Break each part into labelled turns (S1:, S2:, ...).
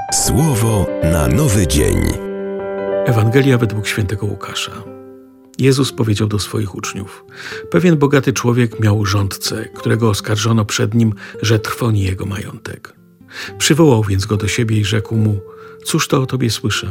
S1: Słowo na nowy dzień.
S2: Ewangelia według świętego Łukasza. Jezus powiedział do swoich uczniów: pewien bogaty człowiek miał rządcę, którego oskarżono przed nim, że trwoni jego majątek. Przywołał więc go do siebie i rzekł mu: cóż to o tobie słyszę?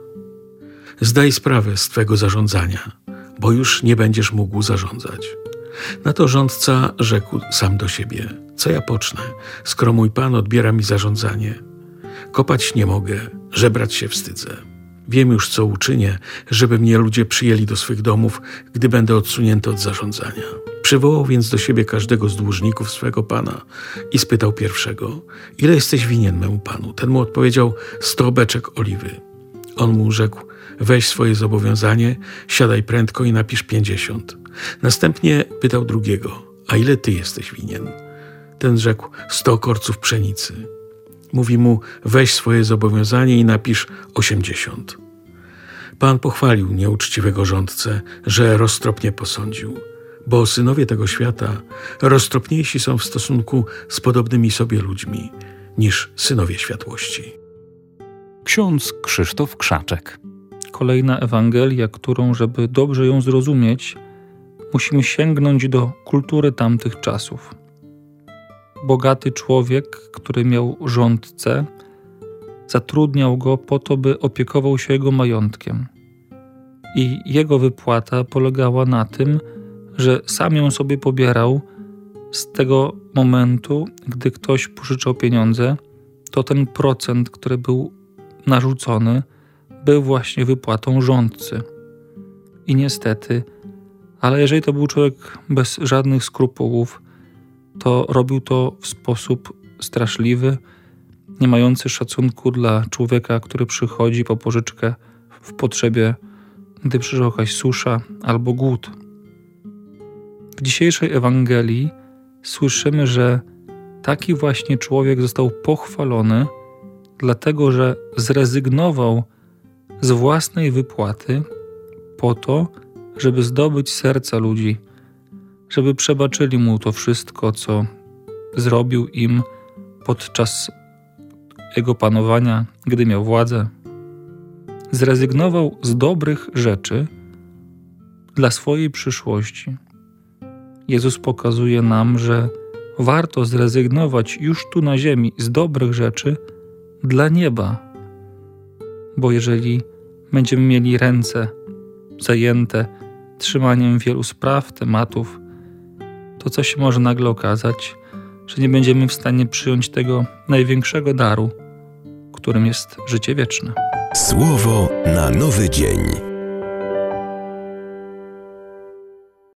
S2: Zdaj sprawę z twego zarządzania, bo już nie będziesz mógł zarządzać. Na to rządca rzekł sam do siebie: co ja pocznę, skoro mój Pan odbiera mi zarządzanie? Kopać nie mogę, żebrać się wstydzę. Wiem już, co uczynię, żeby mnie ludzie przyjęli do swych domów, gdy będę odsunięty od zarządzania. Przywołał więc do siebie każdego z dłużników swego pana i spytał pierwszego: ile jesteś winien memu panu? Ten mu odpowiedział: 100 beczek oliwy. On mu rzekł: weź swoje zobowiązanie, siadaj prędko i napisz 50. Następnie pytał drugiego: a ile ty jesteś winien? Ten rzekł: 100 korców pszenicy. Mówi mu: weź swoje zobowiązanie i napisz 80. Pan pochwalił nieuczciwego rządcę, że roztropnie posądził, bo synowie tego świata roztropniejsi są w stosunku z podobnymi sobie ludźmi niż synowie światłości.
S3: Ksiądz Krzysztof Krzaczek. Kolejna Ewangelia, którą, żeby dobrze ją zrozumieć, musimy sięgnąć do kultury tamtych czasów. Bogaty człowiek, który miał rządcę, zatrudniał go po to, by opiekował się jego majątkiem. I jego wypłata polegała na tym, że sam ją sobie pobierał. Z tego momentu, gdy ktoś pożyczał pieniądze, to ten procent, który był narzucony, był właśnie wypłatą rządcy. I niestety, ale jeżeli to był człowiek bez żadnych skrupułów, to robił to w sposób straszliwy, nie mający szacunku dla człowieka, który przychodzi po pożyczkę w potrzebie, gdy przyszła jakaś susza albo głód. W dzisiejszej Ewangelii słyszymy, że taki właśnie człowiek został pochwalony, dlatego że zrezygnował z własnej wypłaty po to, żeby zdobyć serca ludzi, żeby przebaczyli mu to wszystko, co zrobił im podczas jego panowania, gdy miał władzę. Zrezygnował z dobrych rzeczy dla swojej przyszłości. Jezus pokazuje nam, że warto zrezygnować już tu na ziemi z dobrych rzeczy dla nieba. Bo jeżeli będziemy mieli ręce zajęte trzymaniem wielu spraw, tematów, to co się może nagle okazać, że nie będziemy w stanie przyjąć tego największego daru, którym jest życie wieczne.
S1: Słowo na nowy dzień.